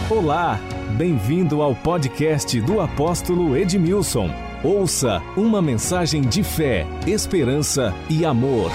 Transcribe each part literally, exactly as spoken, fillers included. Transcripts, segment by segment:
Olá, bem-vindo ao podcast do apóstolo Edmilson. Ouça uma mensagem de fé, esperança e amor.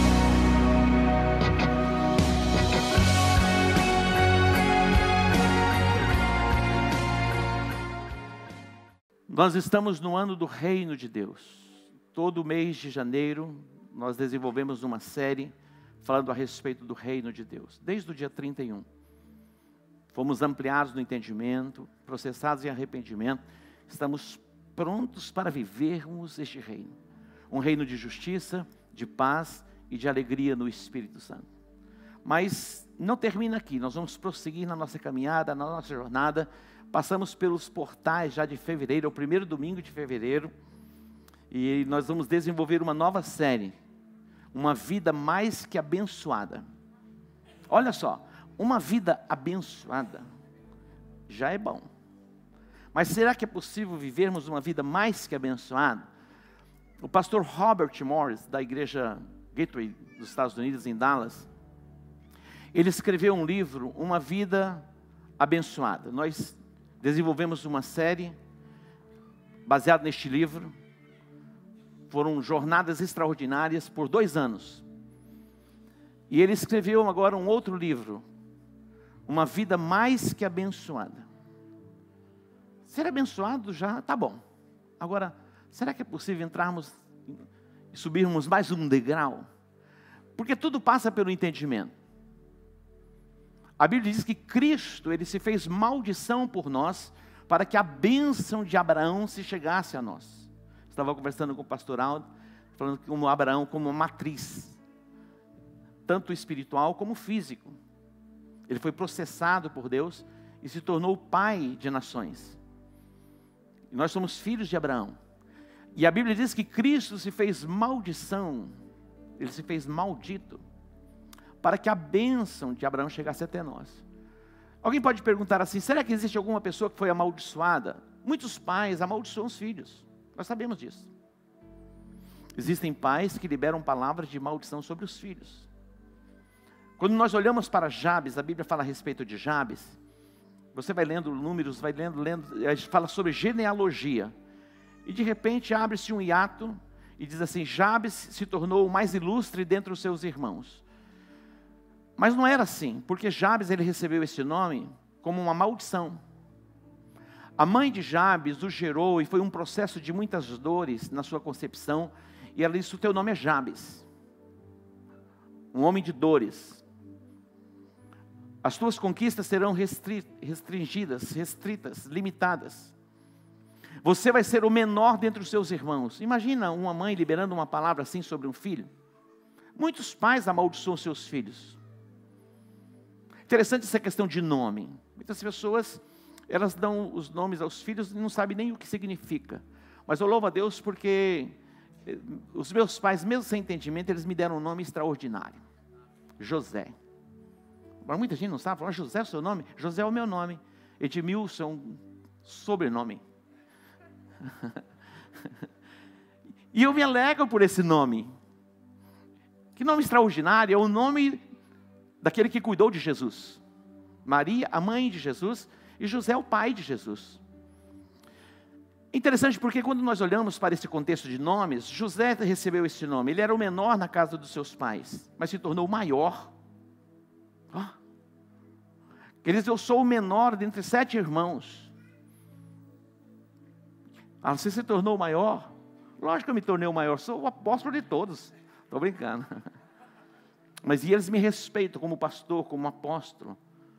Nós estamos no ano do Reino de Deus. Todo mês de janeiro nós desenvolvemos uma série falando a respeito do Reino de Deus. Desde o dia trinta e um. Fomos ampliados no entendimento, processados em arrependimento. Estamos prontos para vivermos este reino. Um reino de justiça, de paz e de alegria no Espírito Santo. Mas não termina aqui. Nós vamos prosseguir na nossa caminhada, na nossa jornada. Passamos pelos portais já de fevereiro, é o primeiro domingo de fevereiro. E nós vamos desenvolver uma nova série. Uma vida mais que abençoada. Olha só. Uma vida abençoada já é bom. Mas será que é possível vivermos uma vida mais que abençoada? O pastor Robert Morris, da igreja Gateway dos Estados Unidos, em Dallas, ele escreveu um livro, Uma Vida Abençoada. Nós desenvolvemos uma série baseada neste livro. Foram jornadas extraordinárias por dois anos. E ele escreveu agora um outro livro, Uma Vida Mais que Abençoada. Ser abençoado já está bom. Agora, será que é possível entrarmos e subirmos mais um degrau? Porque tudo passa pelo entendimento. A Bíblia diz que Cristo, Ele se fez maldição por nós, para que a bênção de Abraão se chegasse a nós. Estava conversando com o pastor Aldo, falando que como Abraão como uma matriz, tanto espiritual como físico. Ele foi processado por Deus e se tornou pai de nações. E nós somos filhos de Abraão. E a Bíblia diz que Cristo se fez maldição, Ele se fez maldito, para que a bênção de Abraão chegasse até nós. Alguém pode perguntar assim, será que existe alguma pessoa que foi amaldiçoada? Muitos pais amaldiçoam os filhos, nós sabemos disso. Existem pais que liberam palavras de maldição sobre os filhos. Quando nós olhamos para Jabes, a Bíblia fala a respeito de Jabes. Você vai lendo números, vai lendo, lendo, a gente fala sobre genealogia. E de repente abre-se um hiato e diz assim, Jabes se tornou o mais ilustre dentre os seus irmãos. Mas não era assim, porque Jabes ele recebeu esse nome como uma maldição. A mãe de Jabes o gerou e foi um processo de muitas dores na sua concepção. E ela disse, o teu nome é Jabes. Um homem de dores. As tuas conquistas serão restri- restringidas, restritas, limitadas. Você vai ser o menor dentre os seus irmãos. Imagina uma mãe liberando uma palavra assim sobre um filho. Muitos pais amaldiçoam seus filhos. Interessante essa questão de nome. Muitas pessoas, elas dão os nomes aos filhos e não sabem nem o que significa. Mas eu louvo a Deus porque os meus pais, mesmo sem entendimento, eles me deram um nome extraordinário. José. Agora muita gente não sabe, falar José é o seu nome? José é o meu nome. Edmilson é um sobrenome. E eu me alegro por esse nome. Que nome extraordinário, é o nome daquele que cuidou de Jesus. Maria, a mãe de Jesus, e José, o pai de Jesus. Interessante porque quando nós olhamos para esse contexto de nomes, José recebeu esse nome. Ele era o menor na casa dos seus pais, mas se tornou o maior. Oh. Ele diz, eu sou o menor dentre sete irmãos. Ah, você se tornou o maior? Lógico que eu me tornei o maior, sou o apóstolo de todos. Estou brincando. Mas e eles me respeitam como pastor, como apóstolo.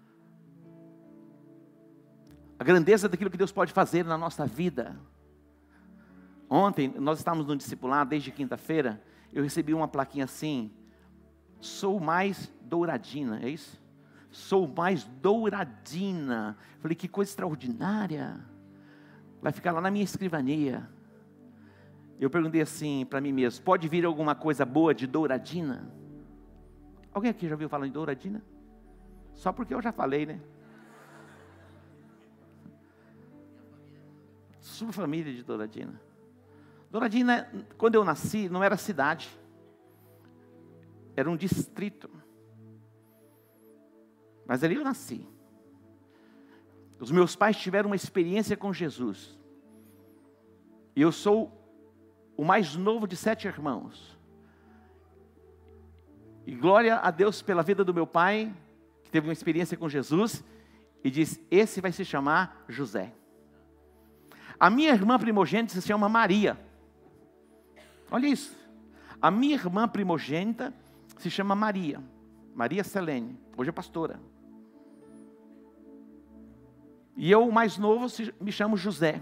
A grandeza daquilo que Deus pode fazer na nossa vida. Ontem, nós estávamos no discipulado, desde quinta-feira, eu recebi uma plaquinha assim, sou mais douradina, é isso? Sou mais douradina. Falei, que coisa extraordinária. Vai ficar lá na minha escrivania. Eu perguntei assim para mim mesmo, pode vir alguma coisa boa de douradina? Alguém aqui já ouviu falar em douradina? Só porque eu já falei, né? Sua família de Douradina. Douradina, quando eu nasci, não era cidade. Era um distrito. Mas ali eu nasci. Os meus pais tiveram uma experiência com Jesus. E eu sou o mais novo de sete irmãos. E glória a Deus pela vida do meu pai, que teve uma experiência com Jesus, e diz, esse vai se chamar José. A minha irmã primogênita se chama Maria. Olha isso. A minha irmã primogênita se chama Maria. Maria Selene, hoje é pastora. E eu, o mais novo, me chamo José.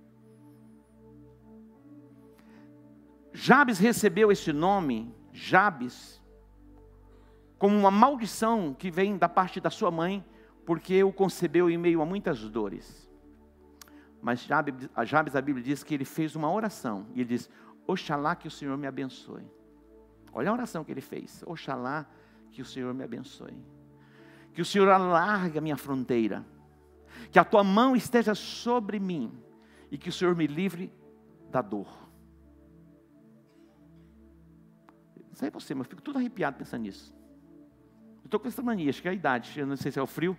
Jabes recebeu esse nome, Jabes, como uma maldição que vem da parte da sua mãe, porque o concebeu em meio a muitas dores. Mas Jabes, a Jabes, a Bíblia diz que ele fez uma oração, e ele diz, oxalá que o Senhor me abençoe. Olha a oração que ele fez, oxalá que o Senhor me abençoe. Que o Senhor alargue a minha fronteira, que a tua mão esteja sobre mim, e que o Senhor me livre da dor. Não sei você, mas eu fico tudo arrepiado pensando nisso. Eu estou com essa mania, acho que é a idade, eu não sei se é o frio.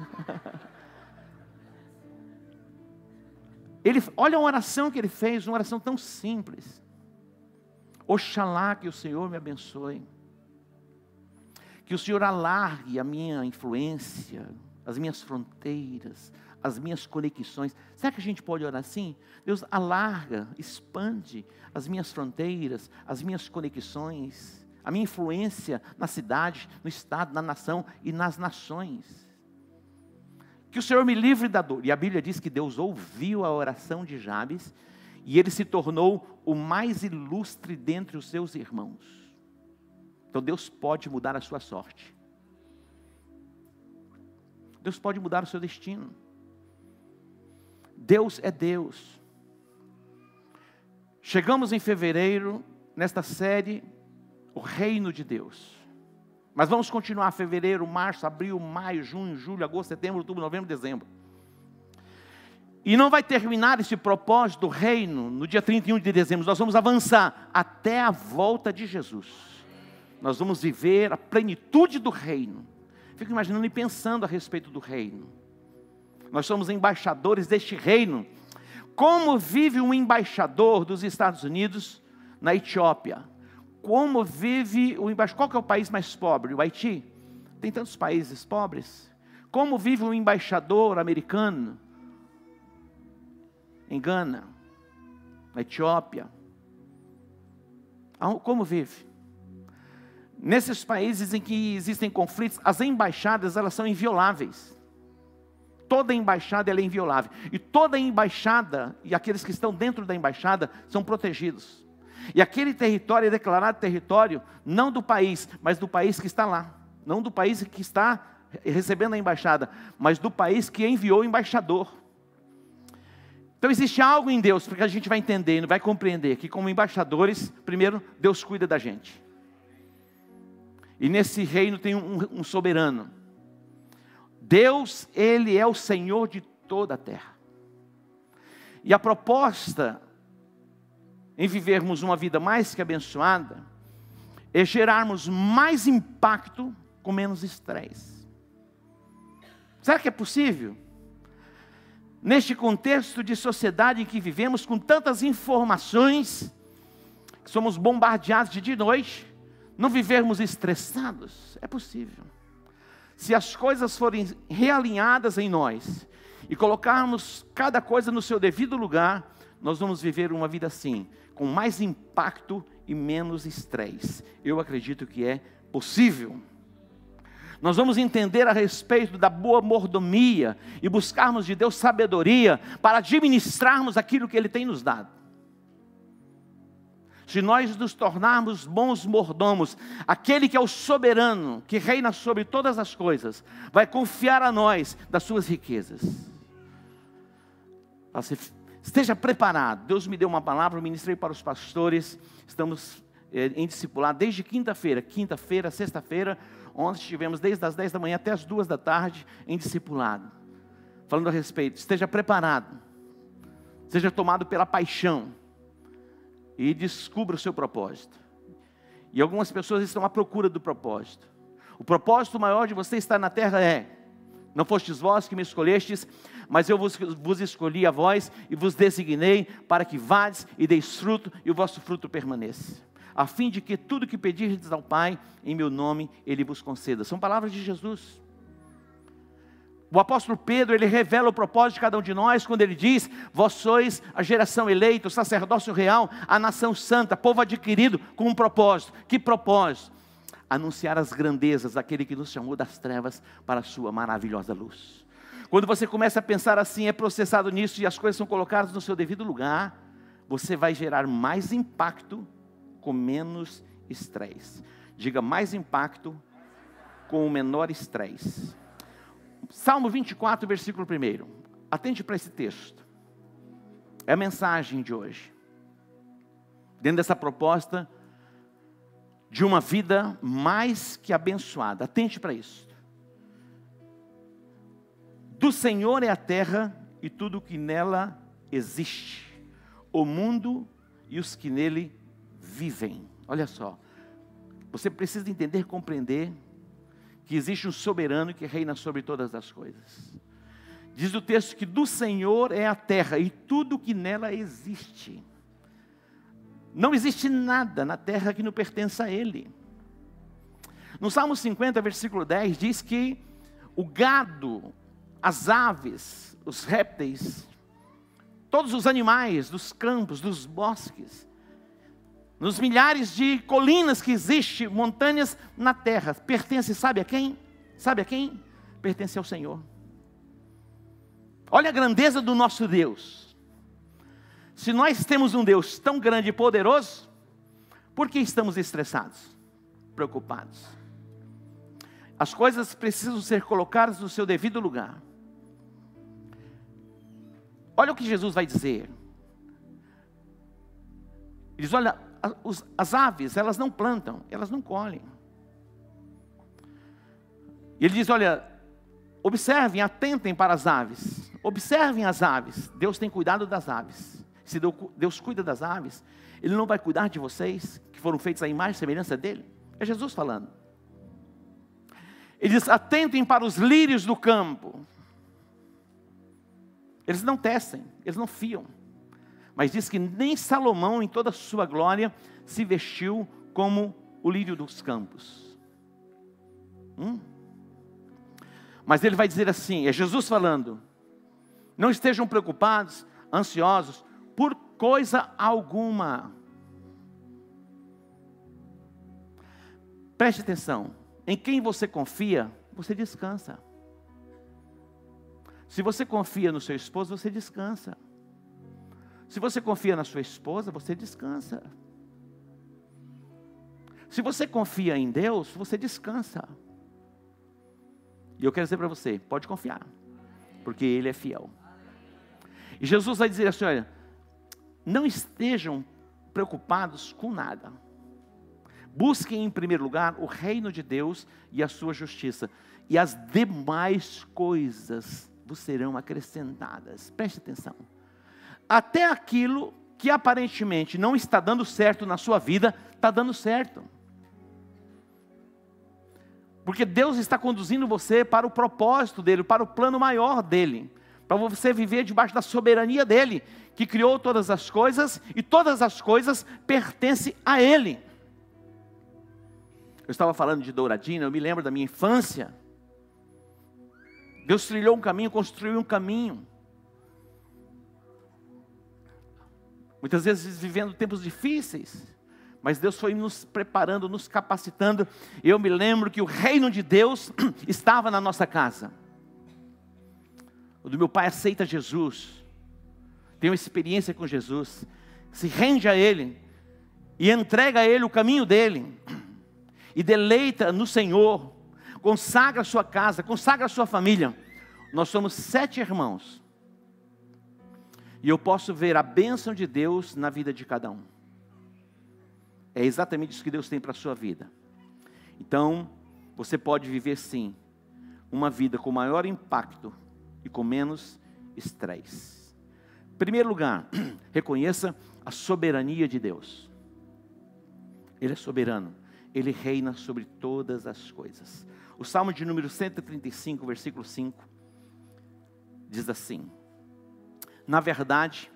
Ele, olha a oração que ele fez, uma oração tão simples. Oxalá que o Senhor me abençoe. Que o Senhor alargue a minha influência, as minhas fronteiras, as minhas conexões. Será que a gente pode orar assim? Deus alarga, expande as minhas fronteiras, as minhas conexões, a minha influência na cidade, no estado, na nação e nas nações. Que o Senhor me livre da dor. E a Bíblia diz que Deus ouviu a oração de Jabes e ele se tornou o mais ilustre dentre os seus irmãos. Então Deus pode mudar a sua sorte. Deus pode mudar o seu destino. Deus é Deus. Chegamos em fevereiro, nesta série, o reino de Deus. Mas vamos continuar fevereiro, março, abril, maio, junho, julho, agosto, setembro, outubro, novembro, dezembro. E não vai terminar esse propósito do reino no dia trinta e um de dezembro. Nós vamos avançar até a volta de Jesus. Nós vamos viver a plenitude do reino. Fico imaginando e pensando a respeito do reino. Nós somos embaixadores deste reino. Como vive um embaixador dos Estados Unidos na Etiópia? Como vive o embaixador? Qual que é o país mais pobre? O Haiti? Tem tantos países pobres. Como vive um embaixador americano em Gana, na Etiópia? Como vive? Nesses países em que existem conflitos, as embaixadas, elas são invioláveis. Toda embaixada ela é inviolável. E toda embaixada, e aqueles que estão dentro da embaixada, são protegidos. E aquele território é declarado território, não do país, mas do país que está lá. Não do país que está recebendo a embaixada, mas do país que enviou o embaixador. Então existe algo em Deus, porque a gente vai entender, vai compreender, que como embaixadores, primeiro, Deus cuida da gente. E nesse reino tem um, um soberano. Deus, Ele é o Senhor de toda a terra. E a proposta em vivermos uma vida mais que abençoada é gerarmos mais impacto com menos estresse. Será que é possível? Neste contexto de sociedade em que vivemos, com tantas informações, que somos bombardeados de dia e noite, não vivermos estressados? É possível. Se as coisas forem realinhadas em nós e colocarmos cada coisa no seu devido lugar, nós vamos viver uma vida assim, com mais impacto e menos estresse. Eu acredito que é possível. Nós vamos entender a respeito da boa mordomia e buscarmos de Deus sabedoria para administrarmos aquilo que Ele tem nos dado. Se nós nos tornarmos bons mordomos, aquele que é o soberano, que reina sobre todas as coisas, vai confiar a nós das suas riquezas. Esteja preparado. Deus me deu uma palavra, eu ministrei para os pastores. Estamos eh, em discipulado desde quinta-feira, quinta-feira, sexta-feira. Ontem estivemos desde as dez da manhã até as duas da tarde em discipulado. Falando a respeito, esteja preparado. Seja tomado pela paixão. E descubra o seu propósito. E algumas pessoas estão à procura do propósito. O propósito maior de você estar na terra é Não fostes vós que me escolhestes, mas eu vos, vos escolhi a vós e vos designei para que vades e deis fruto e o vosso fruto permaneça, a fim de que tudo que pedirdes ao Pai, em meu nome, Ele vos conceda. São palavras de Jesus. O apóstolo Pedro, ele revela o propósito de cada um de nós, quando ele diz: vós sois a geração eleita, o sacerdócio real, a nação santa, povo adquirido com um propósito. Que propósito? Anunciar as grandezas daquele que nos chamou das trevas para a sua maravilhosa luz. Quando você começa a pensar assim, é processado nisso e as coisas são colocadas no seu devido lugar, você vai gerar mais impacto com menos estresse. Diga: mais impacto com o menor estresse. Salmo vinte e quatro, versículo um. Atente para esse texto. É a mensagem de hoje. Dentro dessa proposta de uma vida mais que abençoada. Atente para isso. Do Senhor é a terra e tudo o que nela existe, o mundo e os que nele vivem. Olha só, você precisa entender e compreender que existe um soberano que reina sobre todas as coisas. Diz o texto que do Senhor é a terra e tudo o que nela existe. Não existe nada na terra que não pertença a Ele. No Salmo cinquenta, versículo dez, diz que o gado, as aves, os répteis, todos os animais dos campos, dos bosques, nos milhares de colinas que existem, montanhas na terra, pertence, sabe a quem? Sabe a quem? Pertence ao Senhor. Olha a grandeza do nosso Deus. Se nós temos um Deus tão grande e poderoso, por que estamos estressados, preocupados? As coisas precisam ser colocadas no seu devido lugar. Olha o que Jesus vai dizer. Ele diz: olha, as aves, elas não plantam, elas não colhem. E ele diz: olha, observem, atentem para as aves. Observem as aves. Deus tem cuidado das aves. Se Deus cuida das aves, Ele não vai cuidar de vocês, que foram feitos à imagem e semelhança dEle? É Jesus falando. Ele diz: atentem para os lírios do campo. Eles não tecem, eles não fiam. Mas diz que nem Salomão, em toda a sua glória, se vestiu como o lírio dos campos. Hum? Mas ele vai dizer assim, é Jesus falando: não estejam preocupados, ansiosos, por coisa alguma. Preste atenção, em quem você confia, você descansa. Se você confia no seu esposo, você descansa. Se você confia na sua esposa, você descansa. Se você confia em Deus, você descansa. E eu quero dizer para você, pode confiar, porque Ele é fiel. E Jesus vai dizer assim: olha, não estejam preocupados com nada. Busquem em primeiro lugar o reino de Deus e a sua justiça, e as demais coisas vos serão acrescentadas. Preste atenção. Até aquilo que aparentemente não está dando certo na sua vida, está dando certo. Porque Deus está conduzindo você para o propósito dEle, para o plano maior dEle. Para você viver debaixo da soberania dEle, que criou todas as coisas, e todas as coisas pertencem a Ele. Eu estava falando de Douradina, eu me lembro da minha infância. Deus trilhou um caminho, construiu um caminho. Muitas vezes vivendo tempos difíceis, mas Deus foi nos preparando, nos capacitando. Eu me lembro que o reino de Deus estava na nossa casa. O do meu pai aceita Jesus, tem uma experiência com Jesus, se rende a Ele, e entrega a Ele o caminho dEle, e deleita no Senhor, consagra a sua casa, consagra a sua família. Nós somos sete irmãos, e eu posso ver a bênção de Deus na vida de cada um. É exatamente isso que Deus tem para a sua vida. Então, você pode viver sim, uma vida com maior impacto e com menos estresse. Em primeiro lugar, reconheça a soberania de Deus. Ele é soberano. Ele reina sobre todas as coisas. O Salmo de número cento e trinta e cinco, versículo cinco, diz assim: na verdade,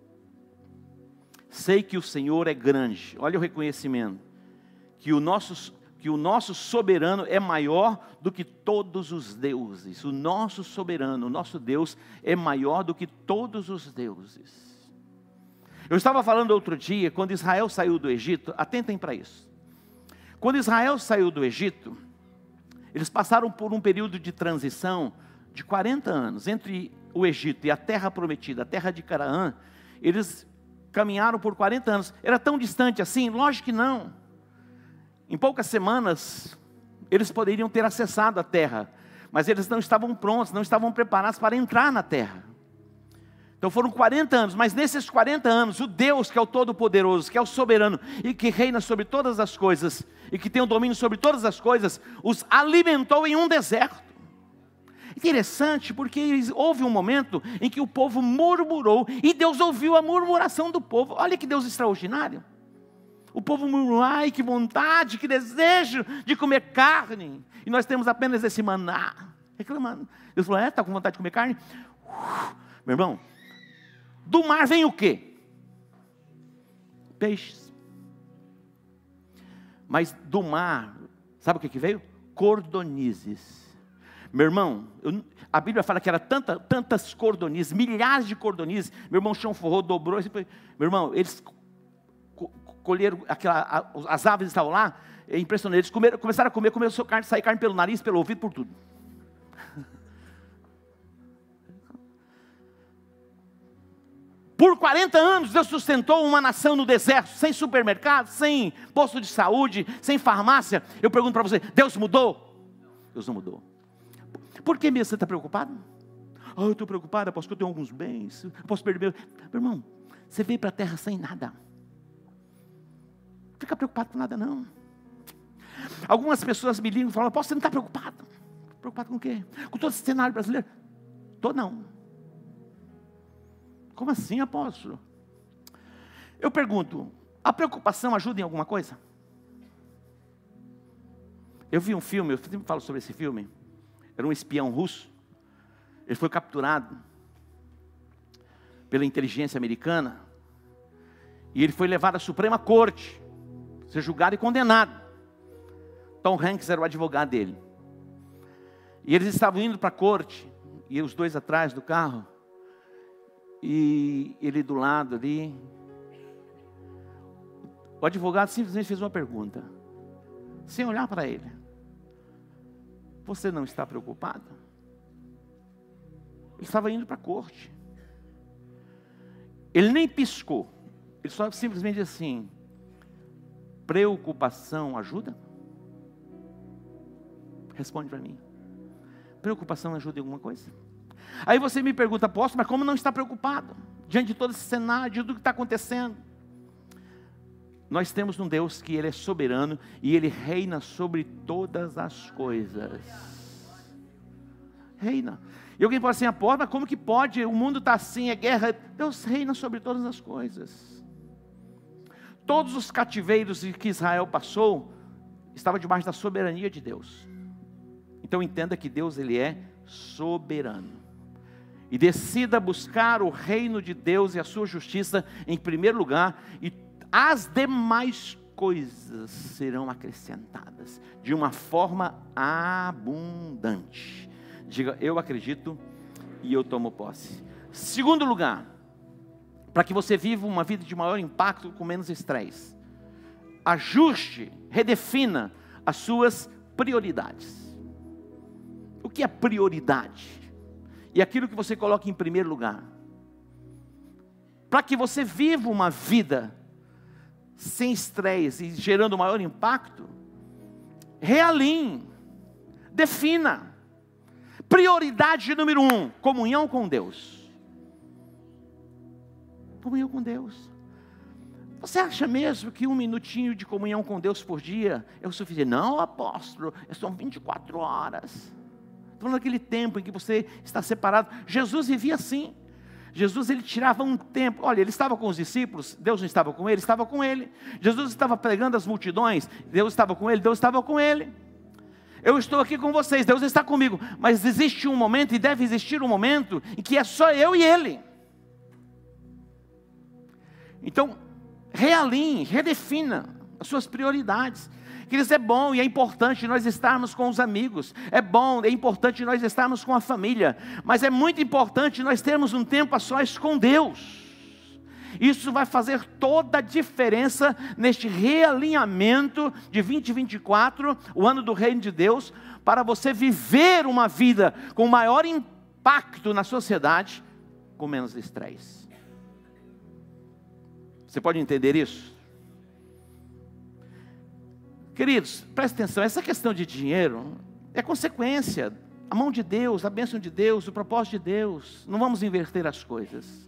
sei que o Senhor é grande. Olha o reconhecimento. Que o nosso, que o nosso soberano é maior do que todos os deuses. O nosso soberano, o nosso Deus é maior do que todos os deuses. Eu estava falando outro dia, quando Israel saiu do Egito, atentem para isso. Quando Israel saiu do Egito, eles passaram por um período de transição de quarenta anos, entre o Egito e a terra prometida, a terra de Canaã. Eles caminharam por quarenta anos, era tão distante assim? Lógico que não. Em poucas semanas, eles poderiam ter acessado a terra, mas eles não estavam prontos, não estavam preparados para entrar na terra. Então foram quarenta anos, mas nesses quarenta anos, o Deus que é o Todo-Poderoso, que é o Soberano, e que reina sobre todas as coisas, e que tem o domínio sobre todas as coisas, os alimentou em um deserto. Interessante, porque houve um momento em que o povo murmurou, e Deus ouviu a murmuração do povo. Olha que Deus extraordinário. O povo murmurou: ai, que vontade, que desejo de comer carne. E nós temos apenas esse maná. Reclamando. Deus falou: é, está com vontade de comer carne? Uf, meu irmão, do mar vem o quê? Peixes. Mas do mar, sabe o que, que veio? Cordonizes. Meu irmão, eu, a Bíblia fala que era tanta, tantas cordonizes, milhares de cordonizes. Meu irmão chão forrou, dobrou. Meu irmão, eles colheram, aquela, as aves estavam lá, é impressionante. Eles comeram, começaram a comer, começou a sair carne pelo nariz, pelo ouvido, por tudo. Por quarenta anos, Deus sustentou uma nação no deserto, sem supermercado, sem posto de saúde, sem farmácia. Eu pergunto para você, Deus mudou? Deus não mudou. Por que mesmo você está preocupado? Oh, eu estou preocupado, aposto que eu tenho alguns bens, eu posso perder meu... Meu irmão, você veio para a terra sem nada. Não fica preocupado com nada não. Algumas pessoas me ligam e falam: aposto, você não está preocupado? Preocupado com o quê? Com todo esse cenário brasileiro? Estou não. Como assim, apóstolo? Eu pergunto, a preocupação ajuda em alguma coisa? Eu vi um filme, eu sempre falo sobre esse filme. Era um espião russo. Ele foi capturado pela inteligência americana. E ele foi levado à Suprema Corte, ser julgado e condenado. Tom Hanks era o advogado dele. E eles estavam indo para a corte, e os dois atrás do carro. E ele do lado ali. O advogado simplesmente fez uma pergunta, sem olhar para ele: você não está preocupado? Ele estava indo para a corte. Ele nem piscou. Ele só simplesmente disse assim: preocupação ajuda? Responde para mim. Preocupação ajuda em alguma coisa? Aí você me pergunta: apóstolo, mas como não está preocupado diante de todo esse cenário, de tudo que está acontecendo? Nós temos um Deus que Ele é soberano e Ele reina sobre todas as coisas. Reina. E alguém fala assim: apóstolo, mas como que pode? O mundo está assim, é guerra. Deus reina sobre todas as coisas. Todos os cativeiros que Israel passou estavam debaixo da soberania de Deus. Então entenda que Deus, Ele é soberano. E decida buscar o reino de Deus e a sua justiça em primeiro lugar, e as demais coisas serão acrescentadas de uma forma abundante. Diga: eu acredito e eu tomo posse. Segundo lugar, para que você viva uma vida de maior impacto com menos estresse, ajuste, redefina as suas prioridades. O que é prioridade? E aquilo que você coloca em primeiro lugar. Para que você viva uma vida sem estresse e gerando maior impacto, realinhe, defina. Prioridade número um: comunhão com Deus. Comunhão com Deus. Você acha mesmo que um minutinho de comunhão com Deus por dia é o suficiente? Não, apóstolo, são vinte e quatro horas. Estou falando daquele tempo em que você está separado. Jesus vivia assim. Jesus, ele tirava um tempo. Olha, ele estava com os discípulos, Deus não estava com ele, estava com ele. Jesus estava pregando às multidões, Deus estava com ele, Deus estava com ele. Eu estou aqui com vocês, Deus está comigo. Mas existe um momento, e deve existir um momento, em que é só eu e ele. Então, realinhe, redefina as suas prioridades. Queridos, é bom e é importante nós estarmos com os amigos, é bom, é importante nós estarmos com a família, mas é muito importante nós termos um tempo a sós com Deus. Isso vai fazer toda a diferença neste realinhamento de vinte e vinte e quatro, o ano do reino de Deus, para você viver uma vida com maior impacto na sociedade, com menos estresse. Você pode entender isso? Queridos, preste atenção, essa questão de dinheiro é consequência, a mão de Deus, a bênção de Deus, o propósito de Deus. Não vamos inverter as coisas.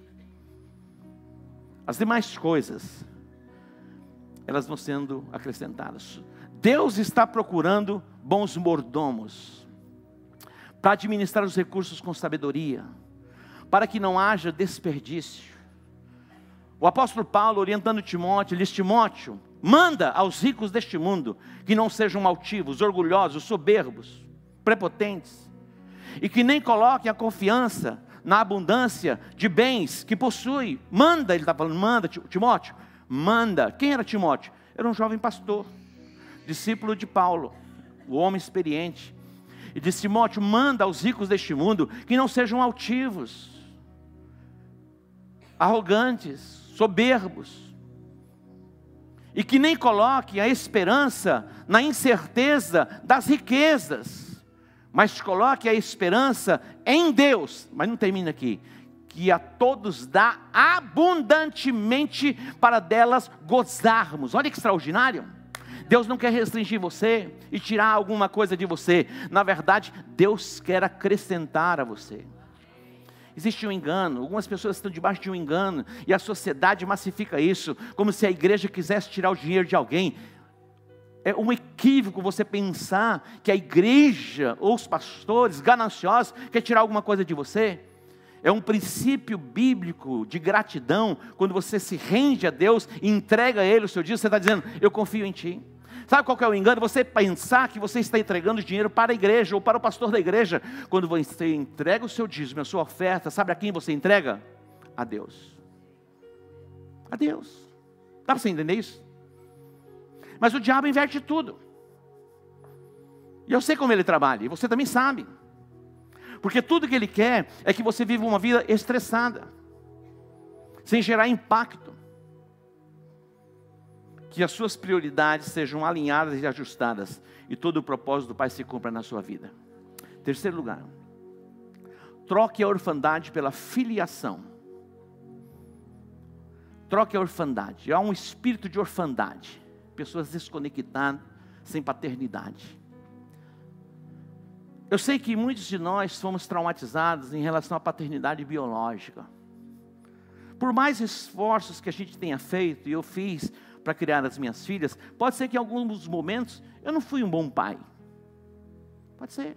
As demais coisas, elas vão sendo acrescentadas. Deus está procurando bons mordomos, para administrar os recursos com sabedoria, para que não haja desperdício. O apóstolo Paulo, orientando Timóteo, ele diz: Timóteo, manda aos ricos deste mundo que não sejam altivos, orgulhosos, soberbos, prepotentes, e que nem coloquem a confiança na abundância de bens que possui. Manda, ele está falando, manda, Timóteo, manda. Quem era Timóteo? Era um jovem pastor, discípulo de Paulo, o homem experiente. E disse: Timóteo, manda aos ricos deste mundo que não sejam altivos, arrogantes, soberbos, e que nem coloquem a esperança na incerteza das riquezas, mas coloque a esperança em Deus. Mas não termina aqui: que a todos dá abundantemente para delas gozarmos. Olha que extraordinário. Deus não quer restringir você e tirar alguma coisa de você. Na verdade, Deus quer acrescentar a você. Existe um engano, algumas pessoas estão debaixo de um engano, e a sociedade massifica isso, como se a igreja quisesse tirar o dinheiro de alguém. É um equívoco você pensar que a igreja, ou os pastores gananciosos, quer tirar alguma coisa de você. É um princípio bíblico de gratidão, quando você se rende a Deus e entrega a Ele o seu dízimo, você está dizendo: eu confio em Ti. Sabe qual que é o engano? Você pensar que você está entregando dinheiro para a igreja, ou para o pastor da igreja. Quando você entrega o seu dízimo, a sua oferta, sabe a quem você entrega? A Deus. A Deus. Dá para você entender isso? Mas o diabo inverte tudo. E eu sei como ele trabalha, e você também sabe. Porque tudo que ele quer é que você viva uma vida estressada, sem gerar impacto. Que as suas prioridades sejam alinhadas e ajustadas, e todo o propósito do Pai se cumpra na sua vida. Terceiro lugar, troque a orfandade pela filiação. Troque a orfandade. Há um espírito de orfandade, pessoas desconectadas, sem paternidade. Eu sei que muitos de nós fomos traumatizados em relação à paternidade biológica. Por mais esforços que a gente tenha feito, e eu fiz para criar as minhas filhas, pode ser que em alguns momentos eu não fui um bom pai. Pode ser.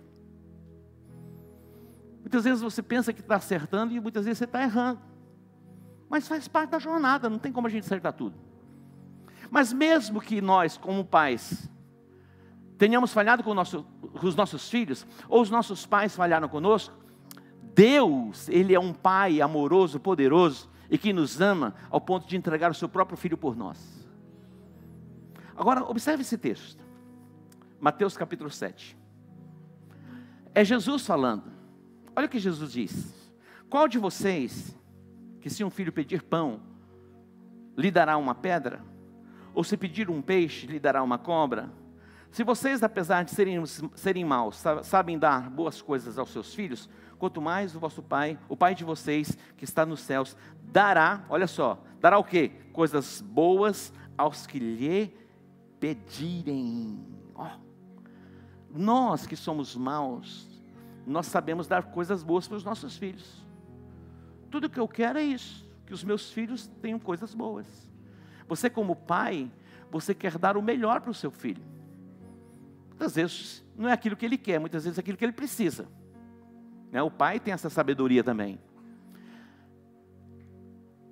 Muitas vezes você pensa que está acertando e muitas vezes você está errando. Mas faz parte da jornada, não tem como a gente acertar tudo. Mas mesmo que nós, como pais, tenhamos falhado com, o nosso, com os nossos filhos, ou os nossos pais falharam conosco, Deus, Ele é um Pai amoroso, poderoso, e que nos ama ao ponto de entregar o seu próprio Filho por nós. Agora, observe esse texto, Mateus capítulo sete, é Jesus falando. Olha o que Jesus diz: qual de vocês, que se um filho pedir pão, lhe dará uma pedra? Ou se pedir um peixe, lhe dará uma cobra? Se vocês, apesar de serem, serem maus, sabem dar boas coisas aos seus filhos, quanto mais o vosso Pai, o Pai de vocês, que está nos céus, dará, olha só, dará o quê? Coisas boas aos que lhe pedirem. Oh, nós que somos maus, nós sabemos dar coisas boas para os nossos filhos. Tudo que eu quero é isso, que os meus filhos tenham coisas boas. Você, como pai, você quer dar o melhor para o seu filho. Muitas vezes não é aquilo que ele quer, muitas vezes é aquilo que ele precisa. O pai tem essa sabedoria também.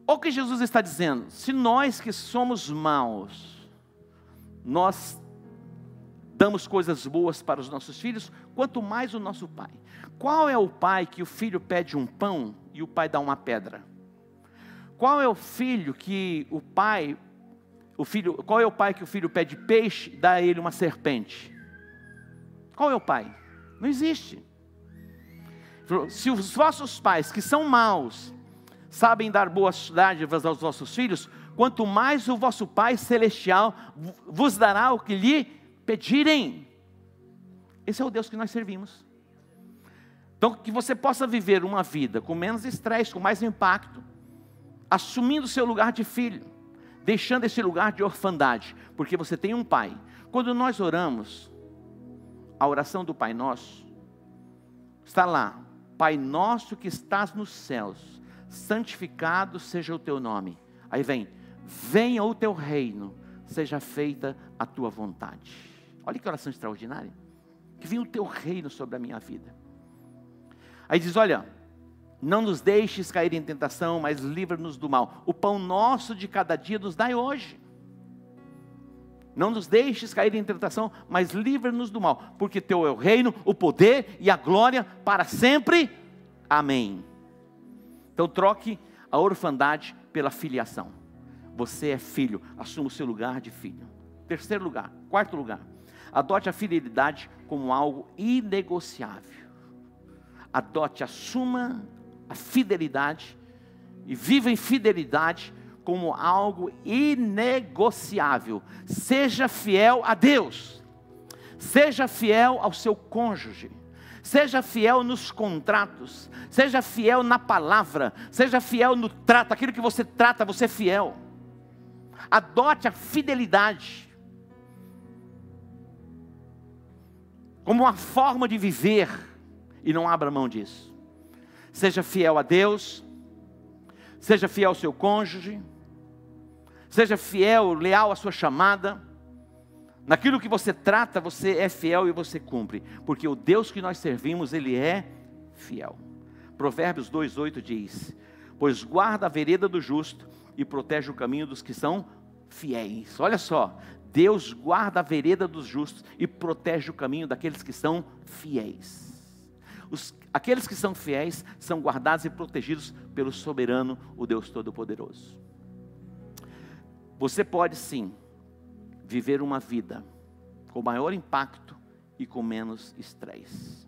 Olha o que Jesus está dizendo: se nós que somos maus, nós damos coisas boas para os nossos filhos, quanto mais o nosso pai. Qual é o pai que o filho pede um pão e o pai dá uma pedra? Qual é o filho que o pai, o filho, qual é o pai que o filho pede peixe e dá a ele uma serpente? Qual é o pai? Não existe. Se os vossos pais, que são maus, sabem dar boas dádivas aos vossos filhos, quanto mais o vosso Pai Celestial vos dará o que lhe pedirem. Esse é o Deus que nós servimos. Então, que você possa viver uma vida com menos estresse, com mais impacto, assumindo o seu lugar de filho, deixando esse lugar de orfandade, porque você tem um Pai. Quando nós oramos, a oração do Pai Nosso, está lá: Pai nosso que estás nos céus, santificado seja o teu nome. Aí vem: venha o teu reino, seja feita a tua vontade. Olha que oração extraordinária. Que venha o teu reino sobre a minha vida. Aí diz: olha, não nos deixes cair em tentação, mas livra-nos do mal. O pão nosso de cada dia nos dai hoje. Não nos deixes cair em tentação, mas livra-nos do mal, porque teu é o reino, o poder e a glória para sempre. Amém. Então troque a orfandade pela filiação. Você é filho, assuma o seu lugar de filho. Terceiro lugar, quarto lugar, adote a fidelidade como algo inegociável. Adote, assuma a fidelidade e viva em fidelidade como algo inegociável. Seja fiel a Deus, seja fiel ao seu cônjuge, seja fiel nos contratos, seja fiel na palavra, seja fiel no trato, aquilo que você trata, você é fiel. Adote a fidelidade como uma forma de viver e não abra mão disso. Seja fiel a Deus, seja fiel ao seu cônjuge, seja fiel, leal à sua chamada. Naquilo que você trata, você é fiel e você cumpre, porque o Deus que nós servimos, Ele é fiel. Provérbios dois, oito diz: pois guarda a vereda do justo e protege o caminho dos que são fiéis. Olha só, Deus guarda a vereda dos justos e protege o caminho daqueles que são fiéis. Os, aqueles que são fiéis são guardados e protegidos pelo soberano, o Deus Todo-Poderoso. Você pode sim viver uma vida com maior impacto e com menos estresse.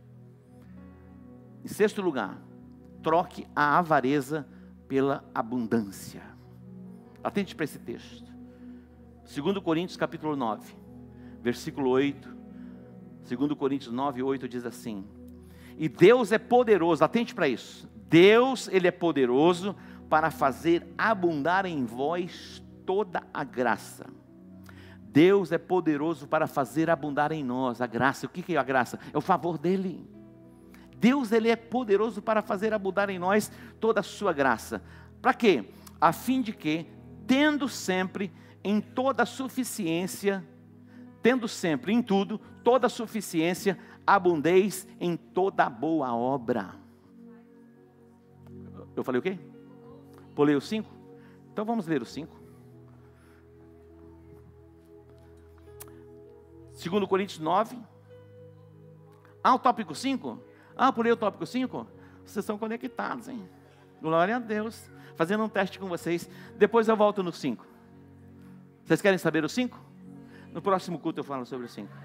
Em sexto lugar, troque a avareza pela abundância. Atente para esse texto. Segundo Coríntios capítulo nove, versículo oito. Segundo Coríntios nove, oito diz assim: e Deus é poderoso, atente para isso. Deus, Ele é poderoso para fazer abundar em vós toda a graça. Deus é poderoso para fazer abundar em nós a graça. O que é a graça? É o favor dEle. Deus, Ele é poderoso para fazer abundar em nós toda a sua graça. Para quê? A fim de que, tendo sempre em toda a suficiência, tendo sempre em tudo, toda a suficiência, abundeis em toda boa obra. Eu falei o quê? Pulei o cinco? Então vamos ler o cinco. Segundo Coríntios nove. Ah, o tópico cinco? Ah, pulei o tópico cinco? Vocês estão conectados, hein? Glória a Deus. Fazendo um teste com vocês. Depois eu volto no cinco. Vocês querem saber o cinco? No próximo culto eu falo sobre o cinco.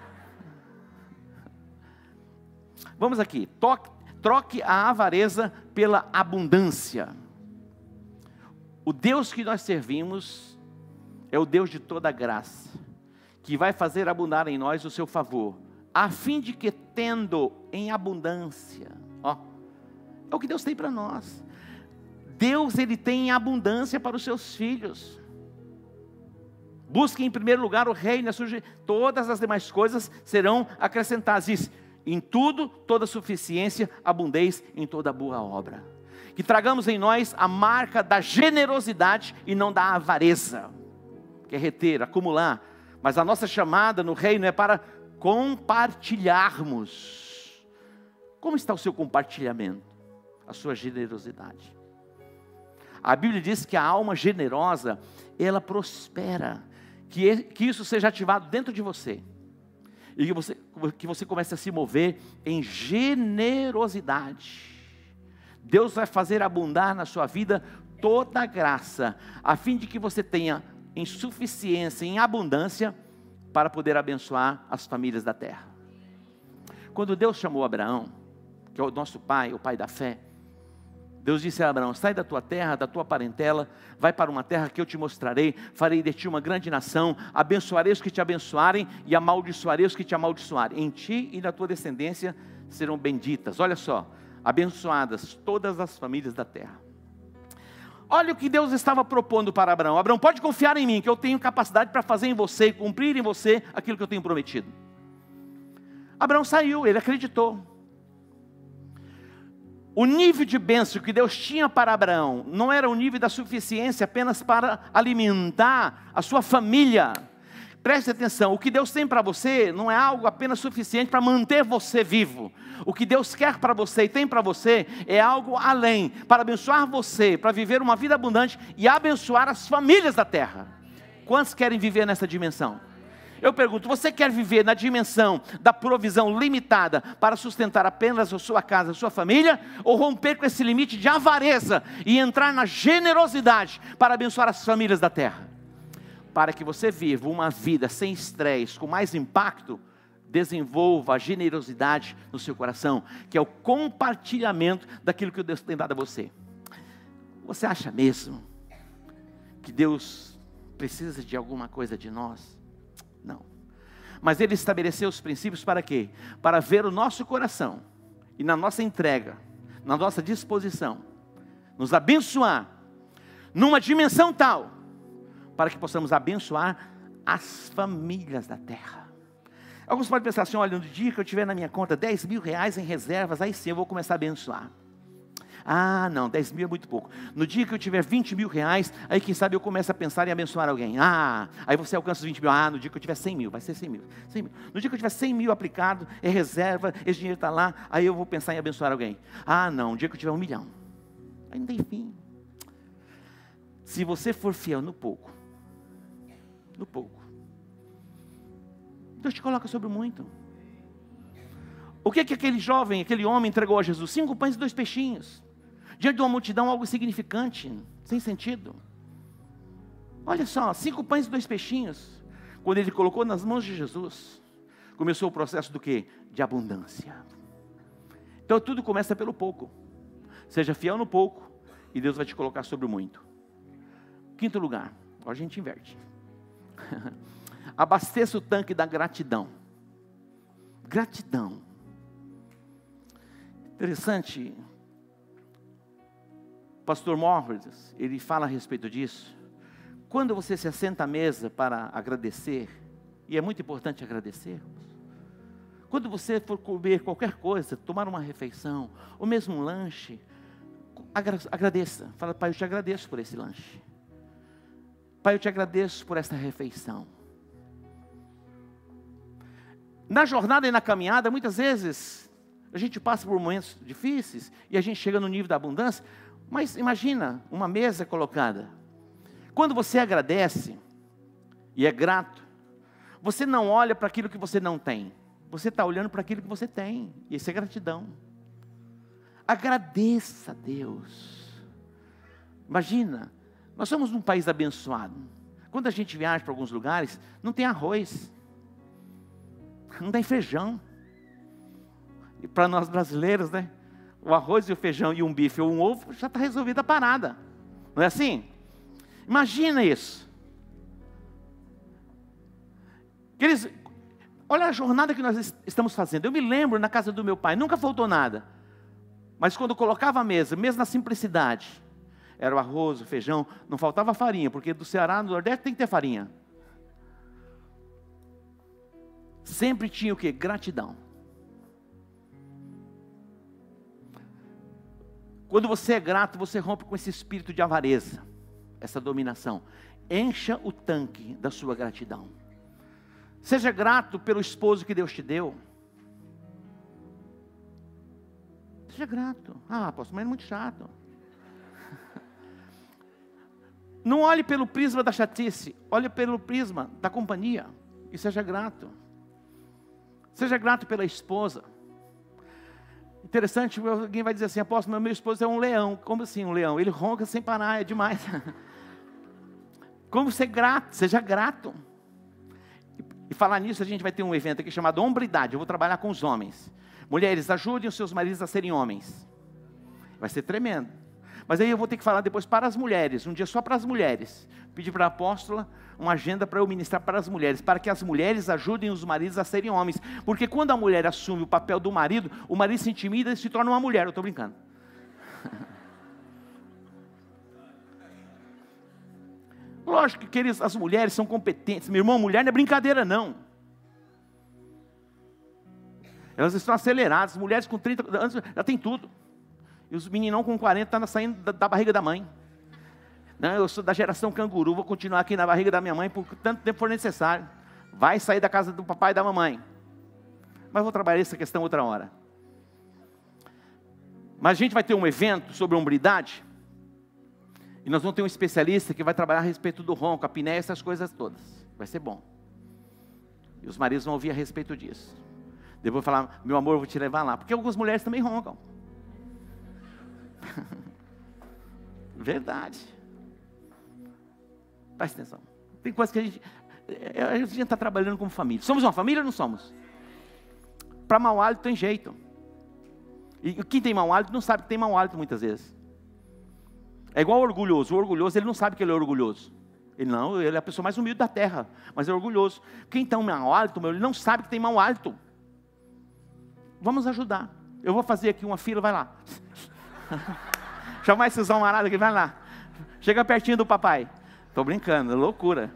Vamos aqui. Toque, troque a avareza pela abundância. O Deus que nós servimos é o Deus de toda graça, que vai fazer abundar em nós o seu favor, a fim de que, tendo em abundância, ó, é o que Deus tem para nós. Deus, Ele tem em abundância para os seus filhos. Busque em primeiro lugar o reino, todas as demais coisas serão acrescentadas. Diz: em tudo, toda suficiência, abundeis em toda boa obra. Que tragamos em nós a marca da generosidade e não da avareza, que é reter, acumular. Mas a nossa chamada no reino é para compartilharmos. Como está o seu compartilhamento? A sua generosidade? A Bíblia diz que a alma generosa, ela prospera. Que, que isso seja ativado dentro de você. E que você, que você comece a se mover em generosidade. Deus vai fazer abundar na sua vida toda a graça, a fim de que você tenha em suficiência, em abundância, para poder abençoar as famílias da terra. Quando Deus chamou Abraão, que é o nosso pai, o pai da fé, Deus disse a Abraão: sai da tua terra, da tua parentela, vai para uma terra que eu te mostrarei, farei de ti uma grande nação, abençoarei os que te abençoarem e amaldiçoarei os que te amaldiçoarem. Em ti e na tua descendência serão benditas. Olha só, abençoadas todas as famílias da terra. Olha o que Deus estava propondo para Abraão. Abraão, pode confiar em mim, que eu tenho capacidade para fazer em você e cumprir em você aquilo que eu tenho prometido. Abraão saiu, ele acreditou. O nível de bênção que Deus tinha para Abraão não era o nível da suficiência apenas para alimentar a sua família. Preste atenção, o que Deus tem para você não é algo apenas suficiente para manter você vivo. O que Deus quer para você e tem para você é algo além, para abençoar você, para viver uma vida abundante e abençoar as famílias da terra. Quantos querem viver nessa dimensão? Eu pergunto, você quer viver na dimensão da provisão limitada para sustentar apenas a sua casa, a sua família? Ou romper com esse limite de avareza e entrar na generosidade para abençoar as famílias da terra? Para que você viva uma vida sem estresse, com mais impacto, desenvolva a generosidade no seu coração, que é o compartilhamento daquilo que Deus tem dado a você. Você acha mesmo que Deus precisa de alguma coisa de nós? Não, mas Ele estabeleceu os princípios para quê? Para ver o nosso coração, e na nossa entrega, na nossa disposição, nos abençoar, numa dimensão tal, para que possamos abençoar as famílias da terra. Alguns podem pensar assim: olha, no dia que eu tiver na minha conta dez mil reais em reservas, aí sim eu vou começar a abençoar. Ah, não, dez mil é muito pouco. No dia que eu tiver vinte mil reais, aí quem sabe eu começo a pensar em abençoar alguém. Ah, aí você alcança os vinte mil. Ah, no dia que eu tiver cem mil, vai ser cem mil. cem mil. No dia que eu tiver cem mil aplicado, é reserva, esse dinheiro está lá, aí eu vou pensar em abençoar alguém. Ah, não, no dia que eu tiver um milhão. Aí não tem fim. Se você for fiel no pouco, no pouco, Deus te coloca sobre o muito. O que que aquele jovem, aquele homem entregou a Jesus? Cinco pães e dois peixinhos. Diante de uma multidão, algo insignificante, sem sentido. Olha só, cinco pães e dois peixinhos. Quando ele colocou nas mãos de Jesus, começou o processo do quê? De abundância. Então tudo começa pelo pouco. Seja fiel no pouco, e Deus vai te colocar sobre o muito. Quinto lugar, agora a gente inverte. Abasteça o tanque da gratidão. Gratidão. Interessante. Pastor Morris, ele fala a respeito disso. Quando você se assenta à mesa para agradecer, e é muito importante agradecer, quando você for comer qualquer coisa, tomar uma refeição, ou mesmo um lanche, agradeça. Fala: Pai, eu te agradeço por esse lanche. Pai, eu te agradeço por esta refeição. Na jornada e na caminhada, muitas vezes, a gente passa por momentos difíceis, e a gente chega no nível da abundância. Mas imagina uma mesa colocada. Quando você agradece e é grato, você não olha para aquilo que você não tem. Você está olhando para aquilo que você tem. E isso é gratidão. Agradeça a Deus. Imagina, nós somos um país abençoado. Quando a gente viaja para alguns lugares, não tem arroz, não tem feijão. E para nós brasileiros, né? O arroz e o feijão e um bife ou um ovo, já está resolvida a parada. Não é assim? Imagina isso. Eles, olha a jornada que nós estamos fazendo. Eu me lembro na casa do meu pai, nunca faltou nada. Mas quando colocava a mesa, mesmo na simplicidade, era o arroz, o feijão, não faltava farinha, porque do Ceará, no Nordeste, tem que ter farinha. Sempre tinha o quê? Gratidão. Quando você é grato, você rompe com esse espírito de avareza, essa dominação. Encha o tanque da sua gratidão. Seja grato pelo esposo que Deus te deu. Seja grato. Ah, apóstolo, mas é muito chato. Não olhe pelo prisma da chatice, olhe pelo prisma da companhia. E seja grato. Seja grato pela esposa. Interessante, alguém vai dizer assim, apóstolo, meu esposo é um leão. Como assim um leão? Ele ronca sem parar, é demais. Como ser grato, seja grato. E falar nisso, a gente vai ter um evento aqui chamado Hombridade. Eu vou trabalhar com os homens. Mulheres, ajudem os seus maridos a serem homens. Vai ser tremendo. Mas aí eu vou ter que falar depois para as mulheres, um dia só para as mulheres. Pedir para a apóstola uma agenda para eu ministrar para as mulheres, para que as mulheres ajudem os maridos a serem homens. Porque quando a mulher assume o papel do marido, o marido se intimida e se torna uma mulher. Eu estou brincando. Lógico que eles, as mulheres são competentes. Meu irmão, mulher não é brincadeira não. Elas estão aceleradas. As mulheres com trinta anos já tem tudo. E os meninão com quarenta estão saindo da, da barriga da mãe. Não, eu sou da geração canguru, vou continuar aqui na barriga da minha mãe por tanto tempo for necessário. Vai sair da casa do papai e da mamãe. Mas vou trabalhar essa questão outra hora. Mas a gente vai ter um evento sobre hombridade. E nós vamos ter um especialista que vai trabalhar a respeito do ronco, a apneia, essas coisas todas. Vai ser bom. E os maridos vão ouvir a respeito disso. Depois eu vou falar, meu amor, eu vou te levar lá. Porque algumas mulheres também roncam. Verdade. Presta atenção. Tem coisas que a gente... A gente está trabalhando como família. Somos uma família ou não somos? Para mau hálito tem jeito. E quem tem mau hálito não sabe que tem mau hálito muitas vezes. É igual o orgulhoso. O orgulhoso, ele não sabe que ele é orgulhoso. Ele não, ele é a pessoa mais humilde da terra. Mas é orgulhoso. Quem tem mau hálito, meu, ele não sabe que tem mau hálito. Vamos ajudar. Eu vou fazer aqui uma fila, vai lá. Chama esses camaradas aqui, vai lá. Chega pertinho do papai. Estou brincando, é loucura.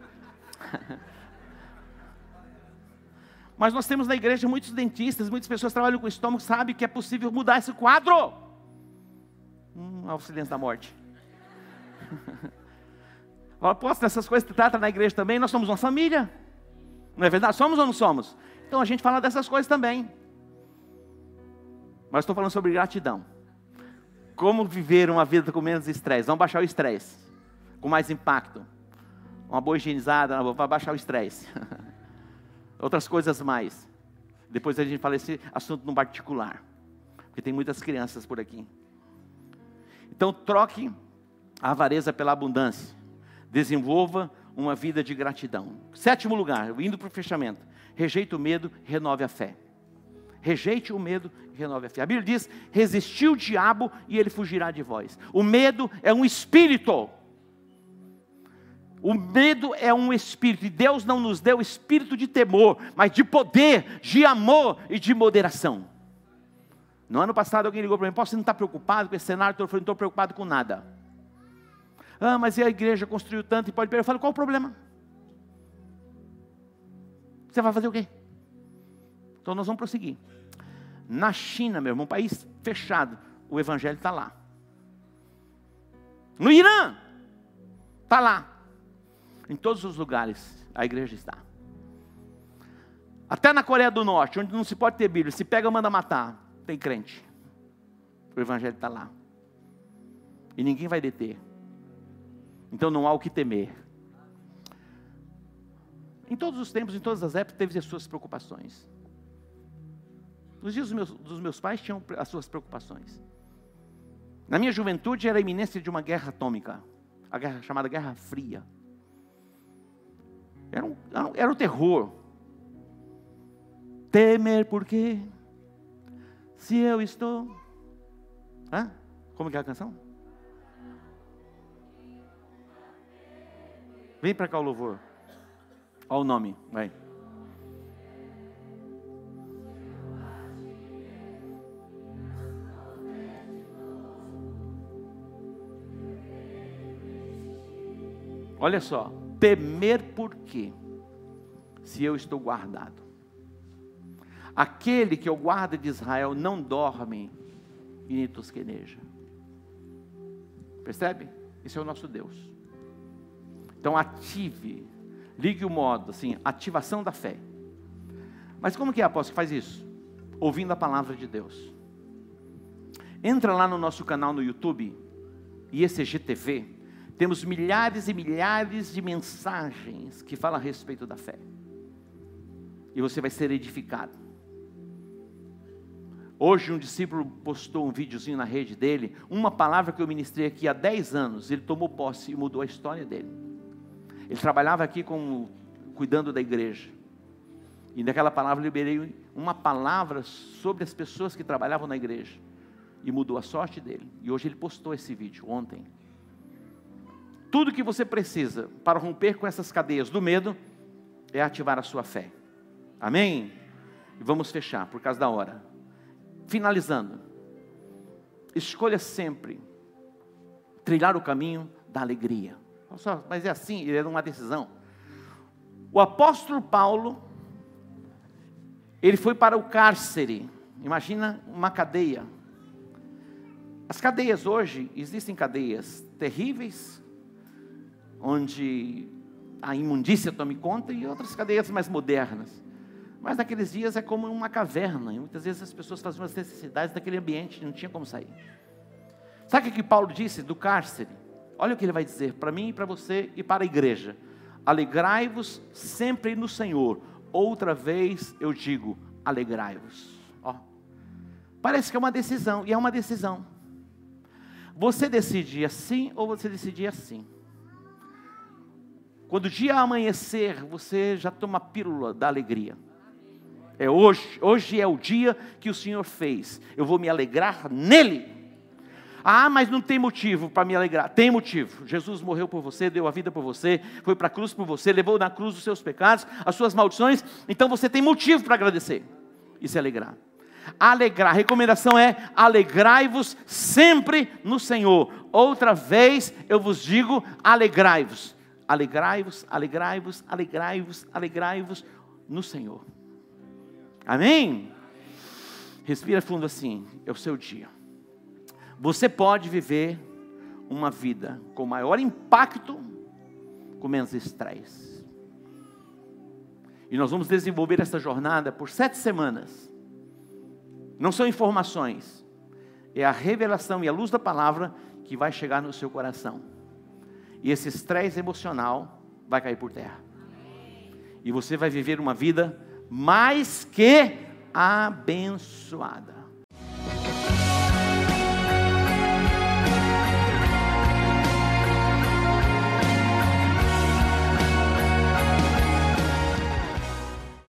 Mas nós temos na igreja muitos dentistas, muitas pessoas que trabalham com o estômago, sabem que é possível mudar esse quadro. Hum, ao silêncio da morte. Apóstolo, essas coisas que tratam na igreja também, nós somos uma família. Não é verdade? Somos ou não somos? Então a gente fala dessas coisas também. Mas estou falando sobre gratidão. Como viver uma vida com menos estresse? Vamos baixar o estresse. Com mais impacto. Uma boa higienizada, para baixar o estresse. Outras coisas mais. Depois a gente fala esse assunto no particular. Porque tem muitas crianças por aqui. Então troque a avareza pela abundância. Desenvolva uma vida de gratidão. Sétimo lugar, indo para o fechamento. Rejeite o medo, renove a fé. Rejeite o medo e renove a fé. A Bíblia diz, resistiu o diabo e ele fugirá de vós. O medo é um espírito. O medo é um espírito. E Deus não nos deu espírito de temor, mas de poder, de amor e de moderação. No ano passado alguém ligou para mim, você não está preocupado com esse cenário? Eu falei, não estou preocupado com nada. Ah, mas e a igreja construiu tanto e pode perder? Eu falo, qual o problema? Você vai fazer o quê? Então nós vamos prosseguir. Na China, meu irmão, um país fechado, o evangelho está lá. No Irã, está lá. Em todos os lugares, a igreja está. Até na Coreia do Norte, onde não se pode ter Bíblia, se pega, manda matar, tem crente. O evangelho está lá. E ninguém vai deter. Então não há o que temer. Em todos os tempos, em todas as épocas, teve as suas preocupações. Nos dias dos meus, dos meus pais tinham as suas preocupações. Na minha juventude era a iminência de uma guerra atômica. A guerra chamada Guerra Fria. Era, um, era, um, era o terror. Temer por quê? Se eu estou... Hã? Como que é a canção? Vem para cá o louvor. Olha o nome, vai. Olha só, temer por quê? Se eu estou guardado. Aquele que é o guarda de Israel não dorme e nem tosqueneja. Percebe? Esse é o nosso Deus. Então ative, ligue o modo, assim, ativação da fé. Mas como que é, apóstolo, que faz isso? Ouvindo a palavra de Deus. Entra lá no nosso canal no YouTube, I E C G T V, Temos milhares e milhares de mensagens que falam a respeito da fé. E você vai ser edificado. Hoje um discípulo postou um videozinho na rede dele, uma palavra que eu ministrei aqui há dez anos, ele tomou posse e mudou a história dele. Ele trabalhava aqui como, cuidando da igreja. E naquela palavra eu liberei uma palavra sobre as pessoas que trabalhavam na igreja. E mudou a sorte dele. E hoje ele postou esse vídeo, ontem. Tudo que você precisa para romper com essas cadeias do medo é ativar a sua fé. Amém? E vamos fechar por causa da hora. Finalizando. Escolha sempre trilhar o caminho da alegria. Mas é assim, é uma decisão. O apóstolo Paulo, ele foi para o cárcere. Imagina uma cadeia. As cadeias hoje, existem cadeias terríveis, onde a imundícia tome conta, e outras cadeias mais modernas. Mas naqueles dias é como uma caverna, e muitas vezes as pessoas faziam as necessidades daquele ambiente, não tinha como sair. Sabe o que Paulo disse do cárcere? Olha o que ele vai dizer para mim e para você e para a igreja. Alegrai-vos sempre no Senhor. Outra vez eu digo, alegrai-vos. Ó, parece que é uma decisão, e é uma decisão. Você decide assim ou você decide assim. Quando o dia amanhecer, você já toma a pílula da alegria. É hoje, hoje é o dia que o Senhor fez. Eu vou me alegrar nele. Ah, mas não tem motivo para me alegrar. Tem motivo. Jesus morreu por você, deu a vida por você, foi para a cruz por você, levou na cruz os seus pecados, as suas maldições. Então você tem motivo para agradecer e se alegrar. Alegrar, a recomendação é: alegrai-vos sempre no Senhor. Outra vez eu vos digo, alegrai-vos. Alegrai-vos, alegrai-vos, alegrai-vos, alegrai-vos no Senhor. Amém? Respira fundo assim, é o seu dia. Você pode viver uma vida com maior impacto, com menos estresse. E nós vamos desenvolver essa jornada por sete semanas. Não são informações, é a revelação e a luz da palavra que vai chegar no seu coração. E esse estresse emocional vai cair por terra. E você vai viver uma vida mais que abençoada.